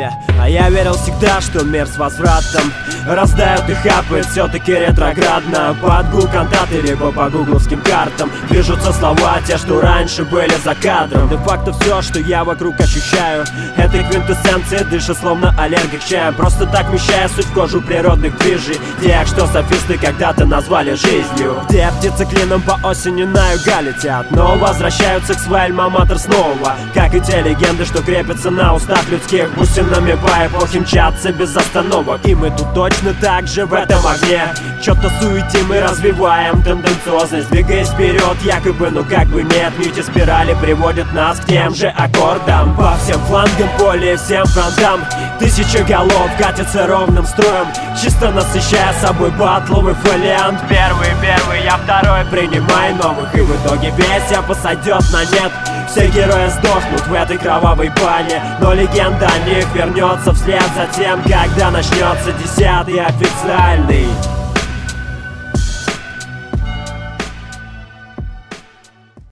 А я верил всегда, что мир с возвратом раздают и хапает все-таки ретроградно. Под гул кантаты, либо по гугловским картам движутся слова, те, что раньше были за кадром. Де-факто все, что я вокруг ощущаю, этой квинтэссенции дышит словно аллергик чая. Просто так вмещая суть в кожу природных движей, тех, что софисты когда-то назвали жизнью. Где птицы клином по осени на юга летят, но возвращаются к своей альма-матер снова. Как и те легенды, что крепятся на устах людских, бусинами по эпохе мчатся без остановок. И мы тут точно так же в этом огне что-то суетим и развиваем тенденциозность, двигаясь вперед якобы, но как бы нет. Нити спирали приводят нас к тем же аккордам. По всем флангам поля и всем фронтам тысяча голов катятся ровным строем, чисто насыщая собой батловый фолиант. Первый, я второй, принимай новых, и в итоге весь я посадет на нет. Все герои сдохнут в этой кровавой бане, но легенда о них вернется вслед за тем, когда начнется 10-й официальный